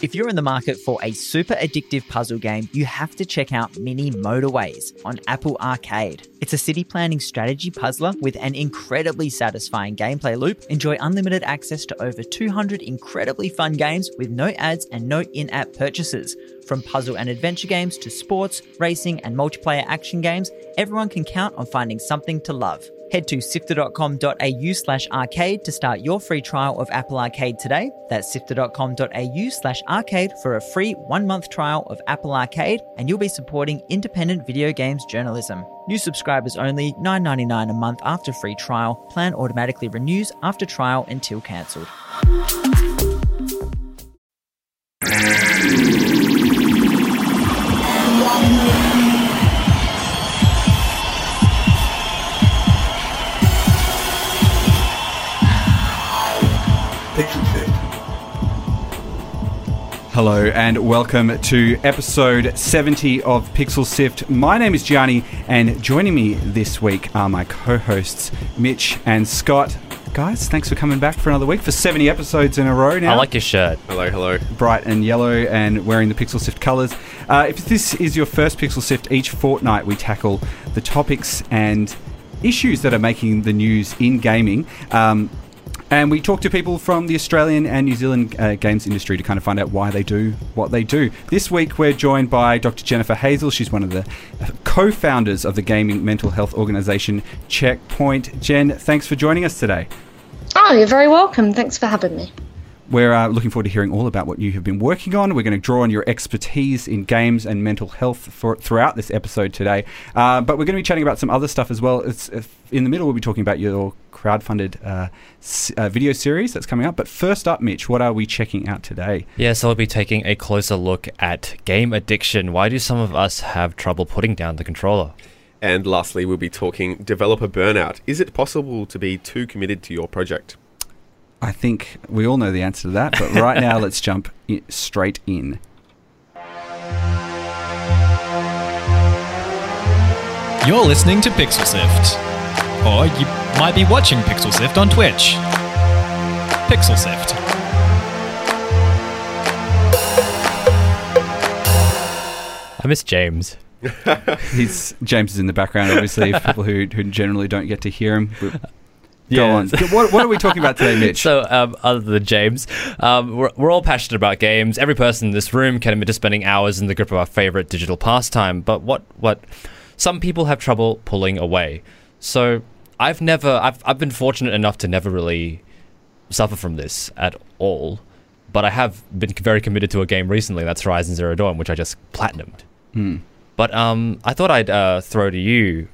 If you're in the market for a super addictive puzzle game, you have to check out Mini Motorways on Apple Arcade. It's a city planning strategy puzzler with an incredibly satisfying gameplay loop. Enjoy unlimited access to over 200 incredibly fun games with no ads and no in-app purchases. From puzzle and adventure games to sports, racing and multiplayer action games, everyone can count on finding something to love. Head to sifter.com.au/arcade to start your free trial of Apple Arcade today. That's sifter.com.au/arcade for a free 1-month trial of Apple Arcade, and you'll be supporting independent video games journalism. New subscribers only, $9.99 a month after free trial. Plan automatically renews after trial until cancelled. Hello and welcome to episode 70 of Pixel Sift. My name is Gianni, and joining me this week are my co-hosts Mitch and Scott. Guys, thanks for coming back for another week, for 70 episodes in a row now. I like your shirt. Hello. Bright and yellow and wearing the Pixel Sift colours. If this is your first Pixel Sift, each fortnight we tackle the topics and issues that are making the news in gaming. And we talk to people from the Australian and New Zealand games industry to kind of find out why they do what they do. This week we're joined by Dr. Jennifer Hazel. She's one of the co-founders of the gaming mental health organisation Checkpoint. Jen, thanks for joining us today. Oh, you're very welcome. Thanks for having me. We're looking forward to hearing all about what you have been working on. We're going to draw on your expertise in games and mental health throughout this episode today. But we're going to be chatting about some other stuff as well. In the middle, we'll be talking about your crowdfunded video series that's coming up. But first up, Mitch, what are we checking out today? Yeah, so I'll be taking a closer look at game addiction. Why do some of us have trouble putting down the controller? And lastly, we'll be talking developer burnout. Is it possible to be too committed to your project? I think we all know the answer to that, but right now let's jump straight in. You're listening to Pixel Sift, or you might be watching Pixel Sift on Twitch. Pixel Sift. I miss James. James is in the background, obviously, for people who generally don't get to hear him. Go on. What are we talking about today, Mitch? So, other than James, we're all passionate about games. Every person in this room can admit to spending hours in the grip of our favorite digital pastime. But what some people have trouble pulling away. So, I've been fortunate enough to never really suffer from this at all. But I have been very committed to a game recently. That's Horizon Zero Dawn, which I just platinumed. But I thought I'd throw to you,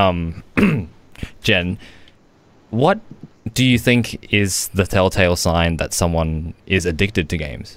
Jen. What do you think is the telltale sign that someone is addicted to games?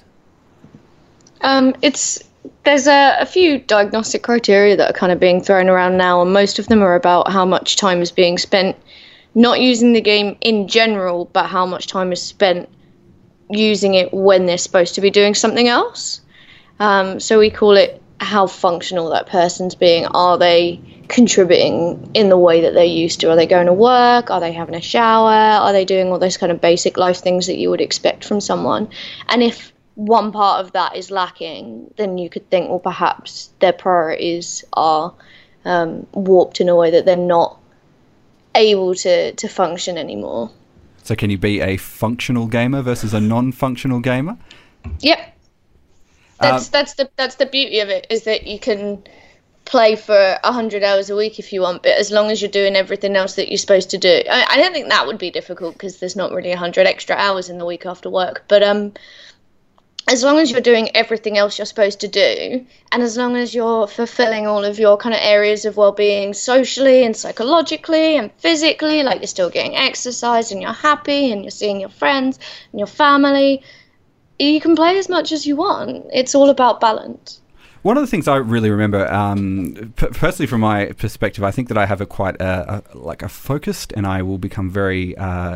There's a few diagnostic criteria that are kind of being thrown around now, and most of them are about how much time is being spent not using the game in general, but how much time is spent using it when they're supposed to be doing something else. So we call it how functional that person's being. Are they contributing in the way that they're used to? Are they going to work? Are they having a shower? Are they doing all those kind of basic life things that you would expect from someone? And if one part of that is lacking, then you could think, well, perhaps their priorities are warped in a way that they're not able to function anymore. So can you be a functional gamer versus a non-functional gamer? Yep. That's the beauty of it, is that you can play for 100 hours a week if you want, but as long as you're doing everything else that you're supposed to do. I don't think that would be difficult because there's not really 100 extra hours in the week after work, but as long as you're doing everything else you're supposed to do, and as long as you're fulfilling all of your kind of areas of well-being socially and psychologically and physically, like you're still getting exercise and you're happy and you're seeing your friends and your family, you can play as much as you want. It's all about balance. One of the things I really remember, personally from my perspective, I think that I have quite a focused, and I will become very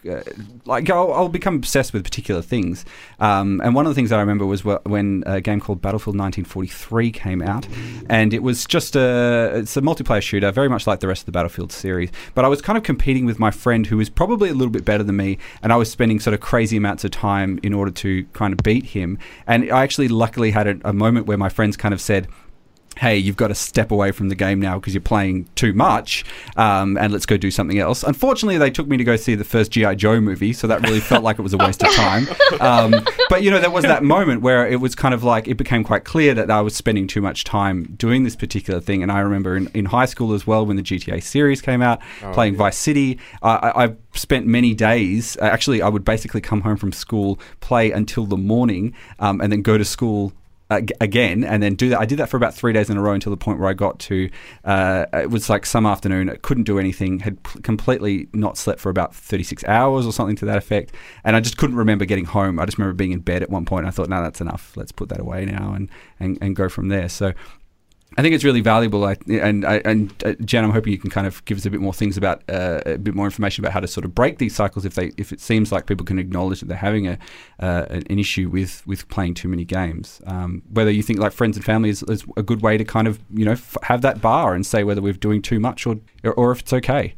I'll become obsessed with particular things. And one of the things that I remember was when a game called Battlefield 1943 came out, and it was just it's a multiplayer shooter, very much like the rest of the Battlefield series. But I was kind of competing with my friend who was probably a little bit better than me, and I was spending sort of crazy amounts of time in order to kind of beat him. And I actually luckily had a moment where my friends kind of said, hey, you've got to step away from the game now because you're playing too much, and let's go do something else. Unfortunately, they took me to go see the first G.I. Joe movie, so that really felt like it was a waste of time. But, there was that moment where it was kind of like it became quite clear that I was spending too much time doing this particular thing. And I remember in high school as well, when the GTA series came out, playing Vice City, I spent many days, actually, I would basically come home from school, play until the morning, and then go to school again, and then do that. I did that for about 3 days in a row until the point where I got to it was like some afternoon, I couldn't do anything, had completely not slept for about 36 hours or something to that effect, and I just couldn't remember getting home. I just remember being in bed at one point, and I thought, no, that's enough, let's put that away now and go from there. So I think it's really valuable, and Jen, I'm hoping you can kind of give us a bit more things about a bit more information about how to sort of break these cycles if it seems like people can acknowledge that they're having an issue with playing too many games. Whether you think like friends and family is a good way to kind of have that bar and say whether we're doing too much or if it's okay.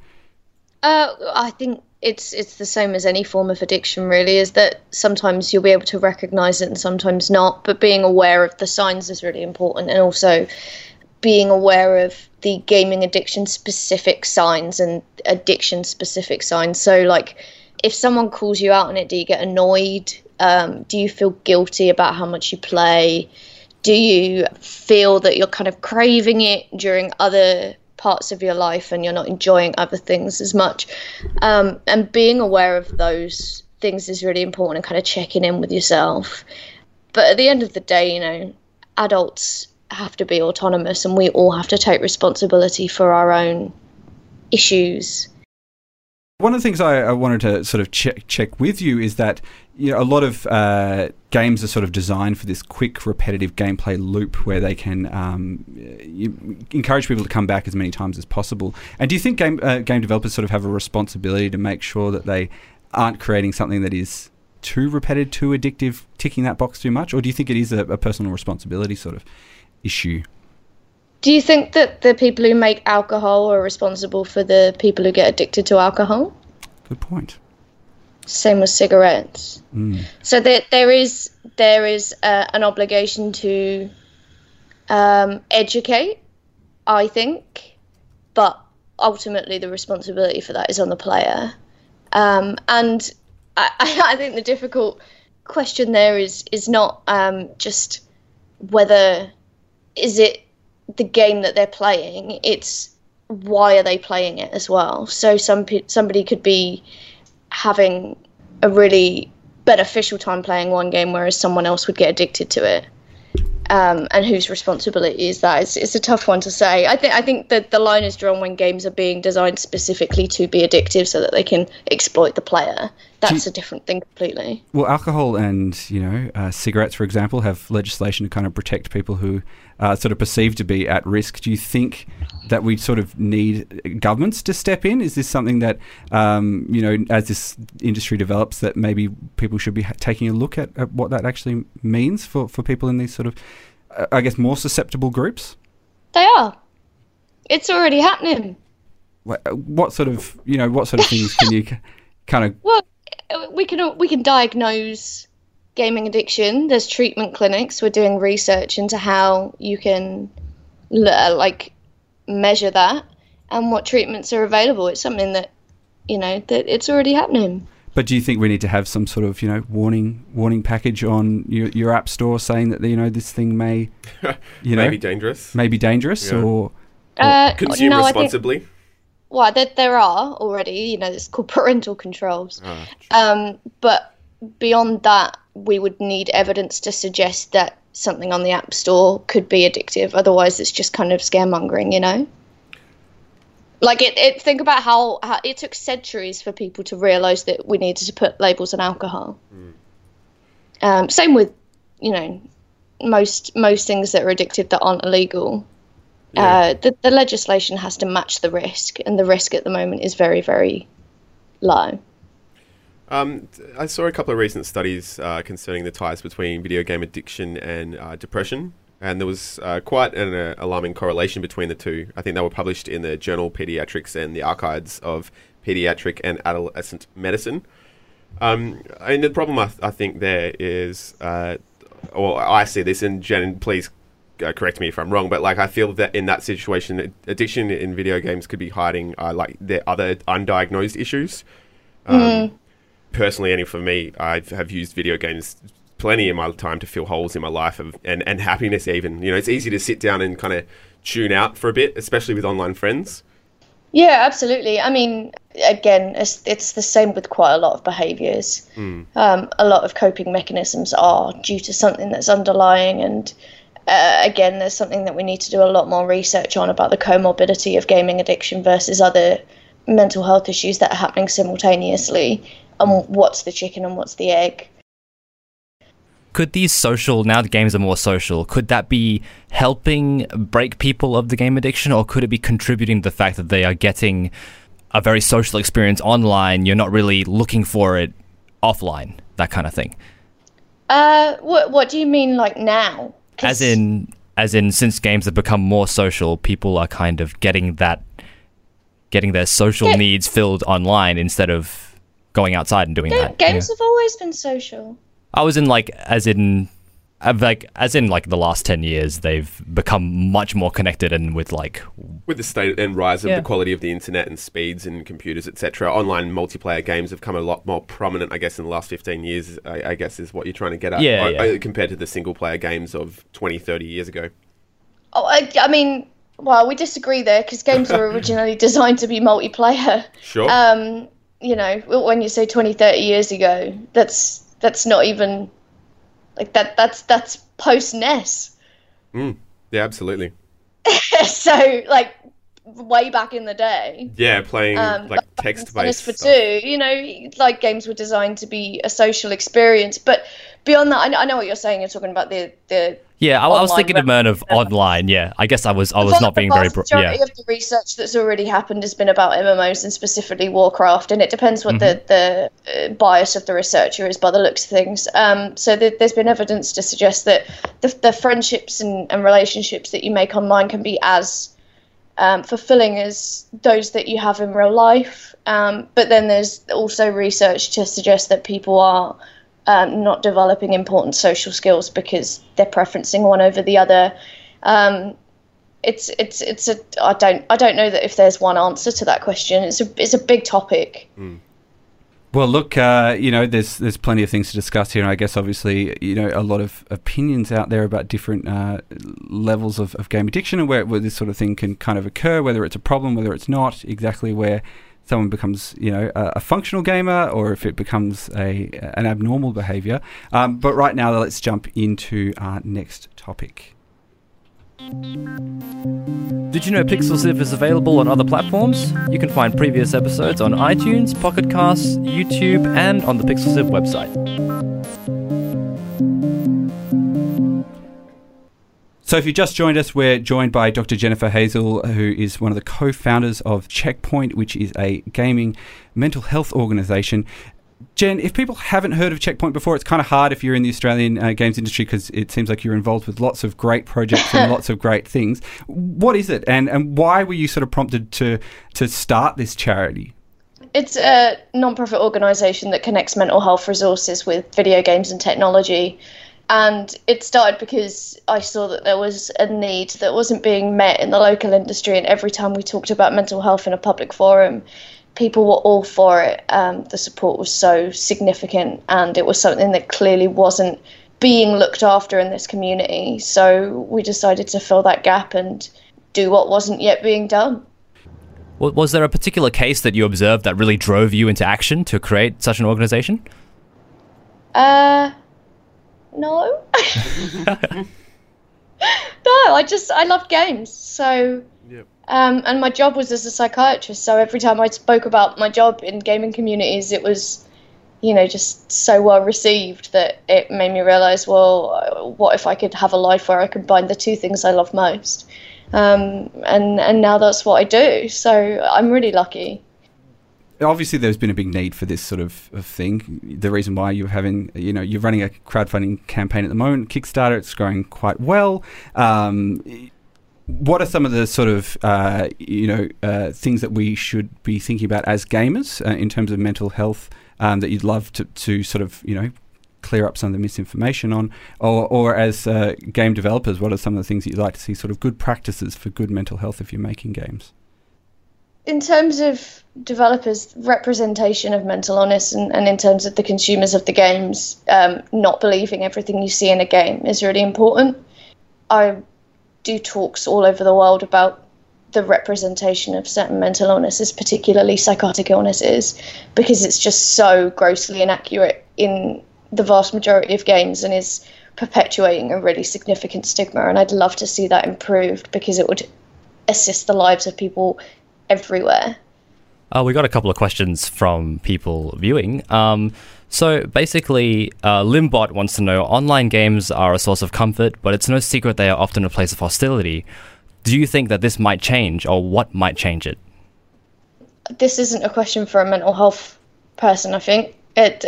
I think it's the same as any form of addiction, really, is that sometimes you'll be able to recognise it and sometimes not, but being aware of the signs is really important, and also being aware of the gaming addiction specific signs and addiction specific signs. So like if someone calls you out on it, do you get annoyed? Do you feel guilty about how much you play? Do you feel that you're kind of craving it during other parts of your life and you're not enjoying other things as much? And being aware of those things is really important, and kind of checking in with yourself. But at the end of the day, adults have to be autonomous, and we all have to take responsibility for our own issues. One of the things I wanted to sort of check with you is that a lot of games are sort of designed for this quick, repetitive gameplay loop where they can encourage people to come back as many times as possible. And do you think game developers sort of have a responsibility to make sure that they aren't creating something that is too repetitive, too addictive, ticking that box too much? Or do you think it is a personal responsibility sort of issue? Do you think that the people who make alcohol are responsible for the people who get addicted to alcohol? Good point. Same with cigarettes. So there is an obligation to educate, I think, but ultimately the responsibility for that is on the player. And I think the difficult question there is not just whether is it the game that they're playing, it's why are they playing it as well. So somebody could be having a really beneficial time playing one game, whereas someone else would get addicted to it. And whose responsibility is that? It's a tough one to say. I think that the line is drawn when games are being designed specifically to be addictive so that they can exploit the player. That's a different thing completely. Well, alcohol and cigarettes, for example, have legislation to kind of protect people who are sort of perceived to be at risk. Do you think that we sort of need governments to step in? Is this something that, as this industry develops, that maybe people should be taking a look at what that actually means for people in these sort of, I guess, more susceptible groups? They are. It's already happening. What sort of things can you kind of... Well, we can diagnose gaming addiction. There's treatment clinics. We're doing research into how you can measure that and what treatments are available. It's something that that it's already happening. But do you think we need to have some sort of warning package on your app store saying that this thing may may be dangerous, yeah. or consume responsibly? Well, there are already, it's called parental controls. But beyond that, we would need evidence to suggest that something on the App Store could be addictive. Otherwise, it's just kind of scaremongering, Like, think about how it took centuries for people to realise that we needed to put labels on alcohol. Same with, most things that are addictive that aren't illegal. Yeah. The legislation has to match the risk, and the risk at the moment is very, very low. I saw a couple of recent studies concerning the ties between video game addiction and depression, and there was quite an alarming correlation between the two. I think they were published in the journal Pediatrics and the Archives of Pediatric and Adolescent Medicine. And the problem I think there is, or I see this, and Jen, please correct me if I'm wrong, but like I feel that in that situation, addiction in video games could be hiding like their other undiagnosed issues. Personally, and for me, I have used video games plenty in my time to fill holes in my life and happiness even. You know, it's easy to sit down and kind of tune out for a bit, especially with online friends. Yeah, absolutely. I mean, again, it's the same with quite a lot of behaviours. A lot of coping mechanisms are due to something that's underlying, and again, there's something that we need to do a lot more research on about the comorbidity of gaming addiction versus other mental health issues that are happening simultaneously, and what's the chicken and what's the egg. Could these social, now the games are more social, could that be helping break people of the game addiction, or could it be contributing to the fact that they are getting a very social experience online, you're not really looking for it offline, that kind of thing? What do you mean, like now? As in, since games have become more social, people are kind of getting their social needs filled online instead of going outside and doing that. Games have always been social. I was in as in the last 10 years, they've become much more connected, and with the state and rise of the quality of the internet and speeds and computers, etc. Online multiplayer games have become a lot more prominent, I guess, in the last 15 years, I guess is what you're trying to get at, compared to the single player games of 20, 30 years ago. Oh, I mean, well, we disagree there, because games were originally designed to be multiplayer. Sure. You know, when you say 20, 30 years ago, that's not even like that. That's post NES. Yeah, absolutely. So, like, way back in the day. Yeah, playing text-based for stuff. two, you know, like games were designed to be a social experience. But beyond that, I know what you're saying. You're talking about the yeah, I was thinking of online. Yeah, I guess I was not being very broad. The majority of the research that's already happened has been about MMOs and specifically Warcraft, and it depends what the bias of the researcher is by the looks of things. So there's been evidence to suggest that the friendships and relationships that you make online can be as fulfilling as those that you have in real life. But then there's also research to suggest that people are not developing important social skills because they're preferencing one over the other. I don't know that if there's one answer to that question. It's a big topic. Well, look, there's plenty of things to discuss here, and I guess obviously, a lot of opinions out there about different levels of game addiction and where this sort of thing can kind of occur, whether it's a problem, whether it's not, exactly where someone becomes, a functional gamer, or if it becomes an abnormal behaviour. But right now, let's jump into our next topic. Did you know Pixel is available on other platforms? You can find previous episodes on iTunes, Pocket Casts, YouTube, and on the Pixel website. So if you just joined us, we're joined by Dr. Jennifer Hazel, who is one of the co-founders of Checkpoint, which is a gaming mental health organisation. Jen, if people haven't heard of Checkpoint before, it's kind of hard if you're in the Australian games industry, because it seems like you're involved with lots of great projects and lots of great things. What is it, and why were you sort of prompted to start this charity? It's a non-profit organisation that connects mental health resources with video games and technology. And it started because I saw that there was a need that wasn't being met in the local industry, and every time we talked about mental health in a public forum, people were all for it. The support was so significant, and it was something that clearly wasn't being looked after in this community. So we decided to fill that gap and do what wasn't yet being done. Was there a particular case that you observed that really drove you into action to create such an organisation? No. No, I love games. So, yep. And my job was as a psychiatrist. So every time I spoke about my job in gaming communities, it was, just so well received that it made me realise, well, what if I could have a life where I combine the two things I love most? And now that's what I do. So I'm really lucky. obviously there's been a big need for this sort of thing. The reason why you're having, you're running a crowdfunding campaign at the moment, Kickstarter, it's growing quite well. What are some of the sort of, things that we should be thinking about as gamers in terms of mental health that you'd love to sort of, clear up some of the misinformation on? Or as game developers, what are some of the things that you'd like to see, sort of good practices for good mental health if you're making games? In terms of developers, representation of mental illness and in terms of the consumers of the games, not believing everything you see in a game is really important. I do talks all over the world about the representation of certain mental illnesses, particularly psychotic illnesses, because it's just so grossly inaccurate in the vast majority of games and is perpetuating a really significant stigma. And I'd love to see that improved because it would assist the lives of people everywhere. We got a couple of questions from people viewing. So basically, Limbot wants to know, online games are a source of comfort, but it's no secret they are often a place of hostility. Do you think that this might change, or what might change it? This isn't a question for a mental health person, I think.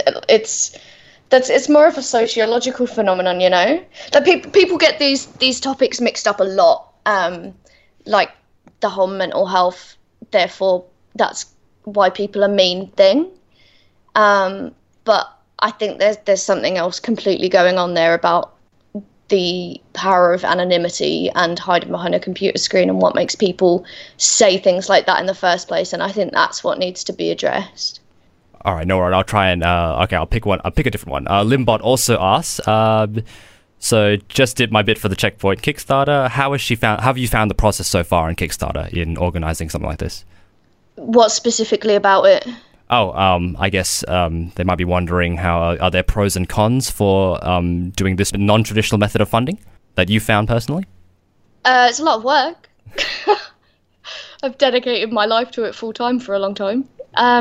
It's more of a sociological phenomenon, That people get these topics mixed up a lot, like the whole mental health, therefore that's why people are mean thing. But I think there's something else completely going on there about the power of anonymity and hiding behind a computer screen and what makes people say things like that in the first place. And I think that's what needs to be addressed. All right, no worries. I'll try and I'll pick one. I'll pick a different one. Limbot also asks. So just did my bit for the Checkpoint Kickstarter. How have you found the process so far in Kickstarter in organising something like this? What specifically about it? I guess they might be wondering are there pros and cons for doing this non-traditional method of funding that you found personally? It's a lot of work. I've dedicated my life to it full time for a long time.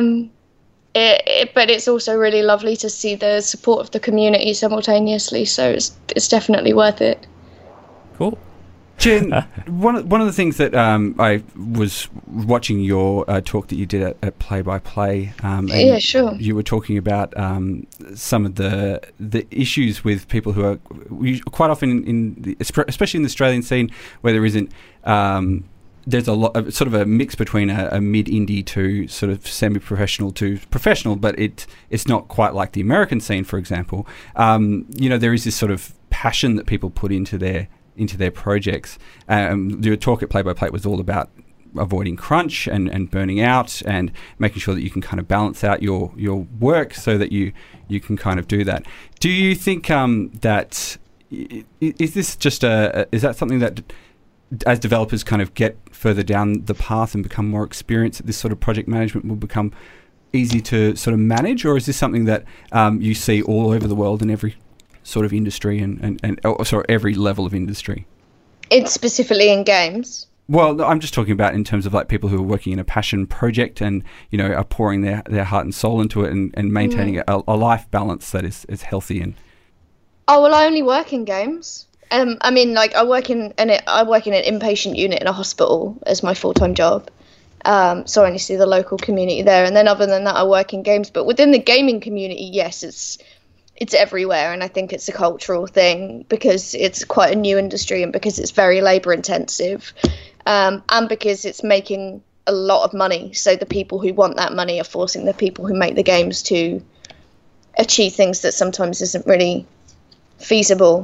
But it's also really lovely to see the support of the community simultaneously, so it's definitely worth it. Cool. Jen, one of the things that I was watching your talk that you did at Play by Play. Yeah, sure. You were talking about some of the issues with people who are quite often especially in the Australian scene, where there isn't. There's a lot of sort of a mix between a mid-indie to sort of semi-professional to professional, but it's not quite like the American scene, for example. There is this sort of passion that people put into their projects. Your talk at Play by Play was all about avoiding crunch and burning out and making sure that you can kind of balance out your work so that you can kind of do that. Do you think that is this just is that something that as developers kind of get further down the path and become more experienced, that this sort of project management will become easy to sort of manage, or is this something that you see all over the world in every sort of industry and every level of industry? It's specifically in games. Well, I'm just talking about in terms of like people who are working in a passion project and, are pouring their heart and soul into it and maintaining a life balance that is healthy. Oh, well, I only work in games. I work in an inpatient unit in a hospital as my full-time job. So I only see the local community there. And then other than that, I work in games. But within the gaming community, yes, it's everywhere. And I think it's a cultural thing because it's quite a new industry and because it's very labour intensive and because it's making a lot of money. So the people who want that money are forcing the people who make the games to achieve things that sometimes isn't really feasible.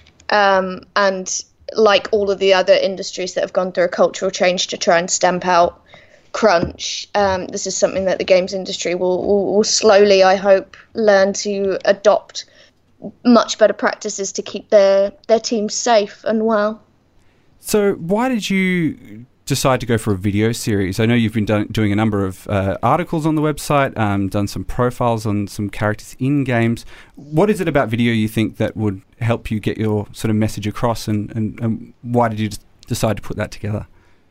And like all of the other industries that have gone through a cultural change to try and stamp out crunch, this is something that the games industry will slowly, I hope, learn to adopt much better practices to keep their teams safe and well. So why did you decide to go for a video series? I know you've been doing a number of articles on the website, done some profiles on some characters in games. What is it about video you think that would help you get your sort of message across, and why did you decide to put that together?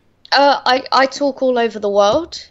I talk all over the world.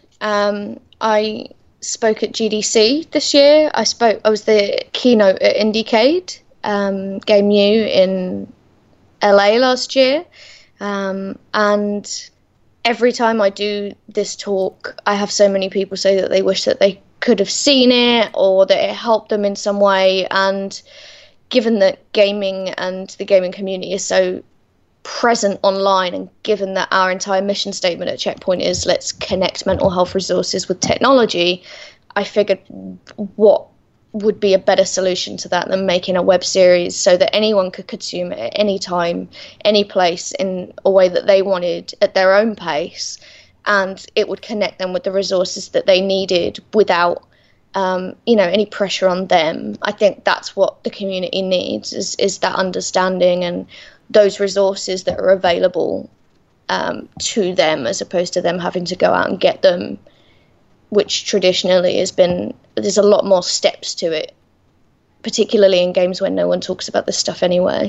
I spoke at GDC this year. I was the keynote at Indiecade, Game U in LA last year, and every time I do this talk, I have so many people say that they wish that they could have seen it or that it helped them in some way. And given that gaming and the gaming community is so present online, and given that our entire mission statement at Checkpoint is let's connect mental health resources with technology, I figured what would be a better solution to that than making a web series so that anyone could consume it at any time, any place, in a way that they wanted at their own pace, and it would connect them with the resources that they needed without any pressure on them. I think that's what the community needs is that understanding and those resources that are available to them, as opposed to them having to go out and get them, which traditionally there's a lot more steps to it, particularly in games when no one talks about this stuff anyway.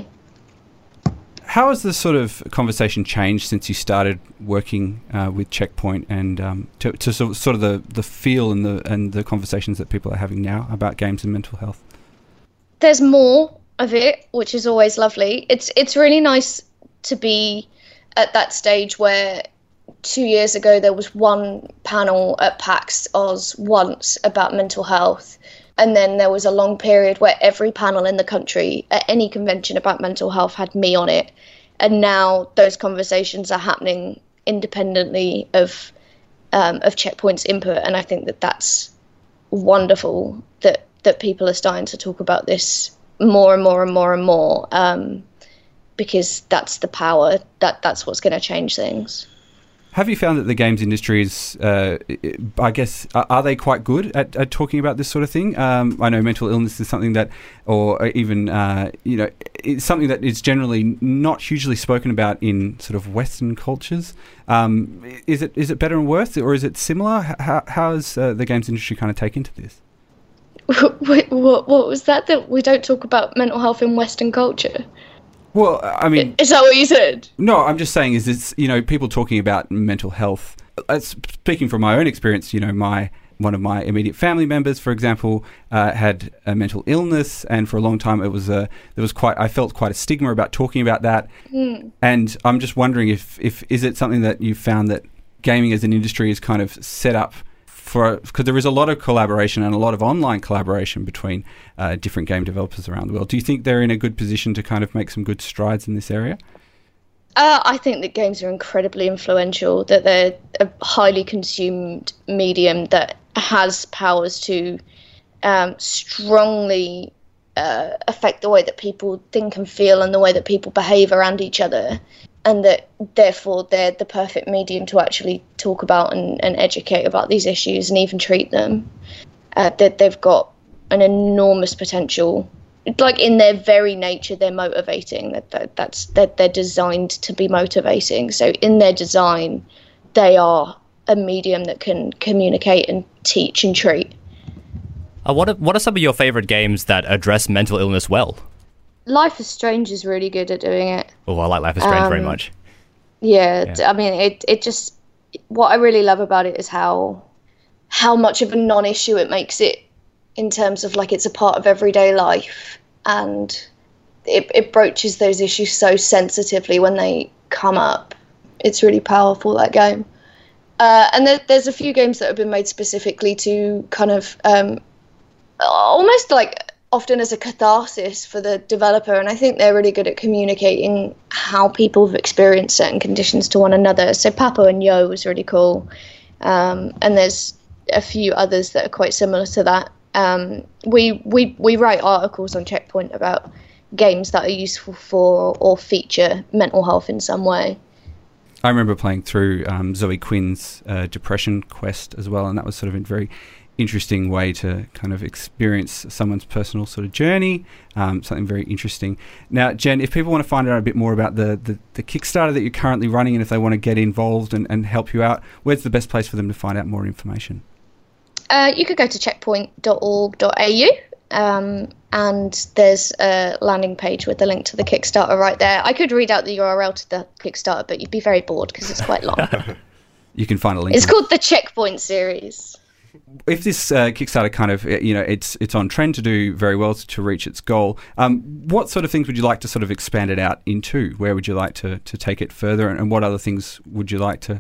How has the sort of conversation changed since you started working with Checkpoint, and to sort of the feel and the conversations that people are having now about games and mental health? There's more of it, which is always lovely. It's really nice to be at that stage where 2 years ago there was one panel at PAX Oz once about mental health, and then there was a long period where every panel in the country at any convention about mental health had me on it. And now those conversations are happening independently of Checkpoint's input, and I think that that's wonderful that people are starting to talk about this more and more and more and more, because that's the power, that's what's going to change things. Have you found that the games industry is, I guess, are they quite good at talking about this sort of thing? I know mental illness is something that, or even, it's something that is generally not hugely spoken about in sort of Western cultures. Is it better and worse, or is it similar? How has the games industry kind of taken to this? Wait, what was that we don't talk about mental health in Western culture? Well, I mean... Is that what you said? No, I'm just saying it's people talking about mental health. Speaking from my own experience, one of my immediate family members, for example, had a mental illness, and for a long time I felt quite a stigma about talking about that. And I'm just wondering if is it something that you've found that gaming as an industry is kind of set up because there is a lot of collaboration and a lot of online collaboration between different game developers around the world. Do you think they're in a good position to kind of make some good strides in this area? I think that games are incredibly influential, that they're a highly consumed medium that has powers to strongly affect the way that people think and feel and the way that people behave around each other, and that therefore they're the perfect medium to actually talk about and educate about these issues and even treat them. That they've got an enormous potential. Like, in their very nature, they're motivating. They're designed to be motivating. So in their design, they are a medium that can communicate and teach and treat. What are some of your favorite games that address mental illness well? Life is Strange is really good at doing it. Oh, I like Life is Strange very much. Yeah, I mean, it just... What I really love about it is how much of a non-issue it makes it, in terms of, like, it's a part of everyday life, and it broaches those issues so sensitively when they come up. It's really powerful, that game. And there's a few games that have been made specifically to kind of almost like often as a catharsis for the developer, and I think they're really good at communicating how people have experienced certain conditions to one another. So Papo and Yo was really cool, and there's a few others that are quite similar to that. We write articles on Checkpoint about games that are useful for or feature mental health in some way. I remember playing through Zoe Quinn's Depression Quest as well, and that was sort of a very interesting way to kind of experience someone's personal sort of journey, something very interesting. Now, Jen, if people want to find out a bit more about the Kickstarter that you're currently running, and if they want to get involved and help you out, where's the best place for them to find out more information? You could go to checkpoint.org.au, and there's a landing page with the link to the Kickstarter right there. I could read out the URL to the Kickstarter, but you'd be very bored because it's quite long. You can find a link. It's called the Checkpoint series. If this Kickstarter kind of, it's on trend to do very well to reach its goal, what sort of things would you like to sort of expand it out into? Where would you like to take it further, and what other things would you like to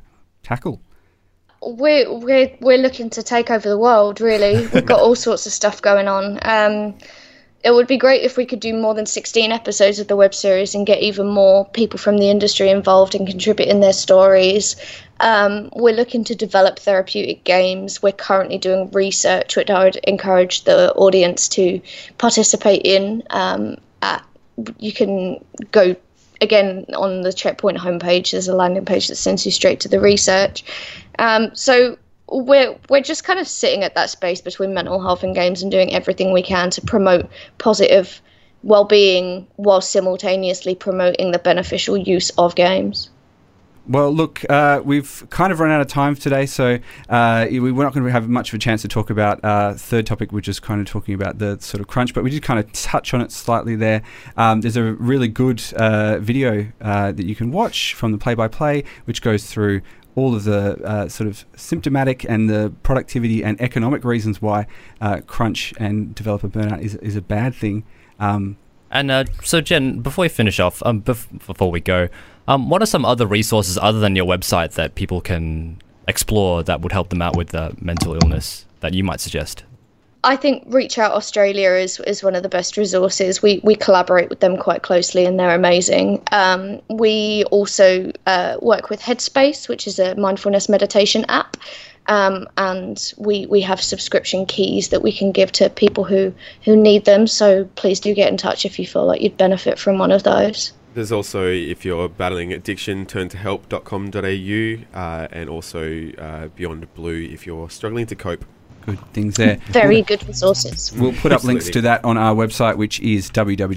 tackle? We're looking to take over the world, really. We've got all sorts of stuff going on. It would be great if we could do more than 16 episodes of the web series and get even more people from the industry involved and contribute in their stories. We're looking to develop therapeutic games. We're currently doing research, which I would encourage the audience to participate in. You can go, again, on the Checkpoint homepage. There's a landing page that sends you straight to the research. So we're just kind of sitting at that space between mental health and games and doing everything we can to promote positive well-being while simultaneously promoting the beneficial use of games. Well, look, we've kind of run out of time today, so we're not going to have much of a chance to talk about third topic, which is kind of talking about the sort of crunch, but we did kind of touch on it slightly there. There's a really good video that you can watch from the play-by-play, which goes through all of the sort of symptomatic and the productivity and economic reasons why crunch and developer burnout is a bad thing. So, Jen, before we finish off, before we go, what are some other resources other than your website that people can explore that would help them out with mental illness that you might suggest? I think Reach Out Australia is one of the best resources. We collaborate with them quite closely and they're amazing. We also work with Headspace, which is a mindfulness meditation app. And we have subscription keys that we can give to people who need them. So please do get in touch if you feel like you'd benefit from one of those. There's also, if you're battling addiction, turntohelp.com.au and also Beyond Blue if you're struggling to cope. Good things there. Very good resources. We'll put up links to that on our website, which is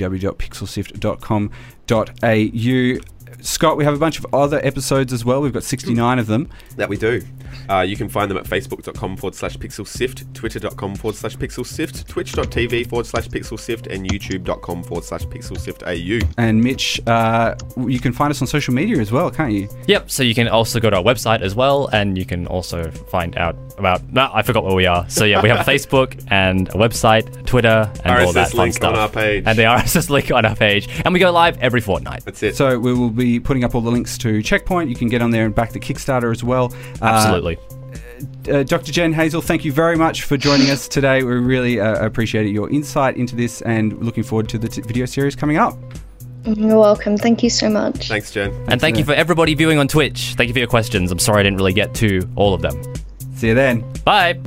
www.pixelsift.com.au. Scott, we have a bunch of other episodes as well. We've got 69 of them. That we do. You can find them at facebook.com/pixelsift, twitter.com/pixelsift, twitch.tv/pixelsift, and youtube.com/pixelsiftau. And Mitch, you can find us on social media as well, can't you? Yep, so you can also go to our website as well, and you can also find out about... I forgot where we are. So yeah, we have Facebook and a website, Twitter, and RSS all that fun link stuff. on our page. And the RSS link on our page. And we go live every fortnight. That's it. So we will be putting up all the links to Checkpoint. You can get on there and back the Kickstarter as well. Absolutely. Dr. Jen Hazel, thank you very much for joining us today. We really appreciated your insight into this and looking forward to the video series coming up. You're welcome. Thank you so much. Thanks, Jen. And thank you for everybody viewing on Twitch. Thank you for your questions. I'm sorry I didn't really get to all of them. See you then. Bye.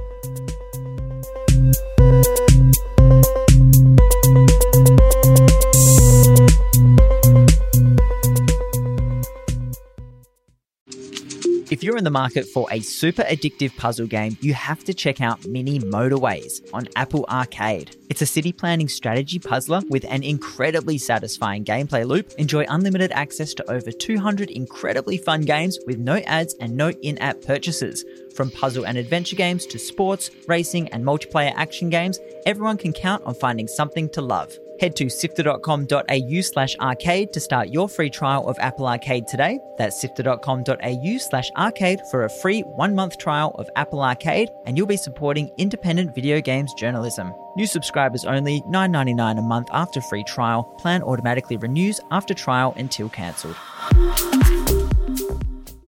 If you're in the market for a super addictive puzzle game, you have to check out Mini Motorways on Apple Arcade. It's a city planning strategy puzzler with an incredibly satisfying gameplay loop. Enjoy unlimited access to over 200 incredibly fun games with no ads and no in-app purchases. From puzzle and adventure games to sports, racing, and multiplayer action games, everyone can count on finding something to love. Head to sifter.com.au/arcade to start your free trial of Apple Arcade today. That's sifter.com.au/arcade for a free 1-month trial of Apple Arcade, and you'll be supporting independent video games journalism. New subscribers only, $9.99 a month after free trial. Plan automatically renews after trial until cancelled.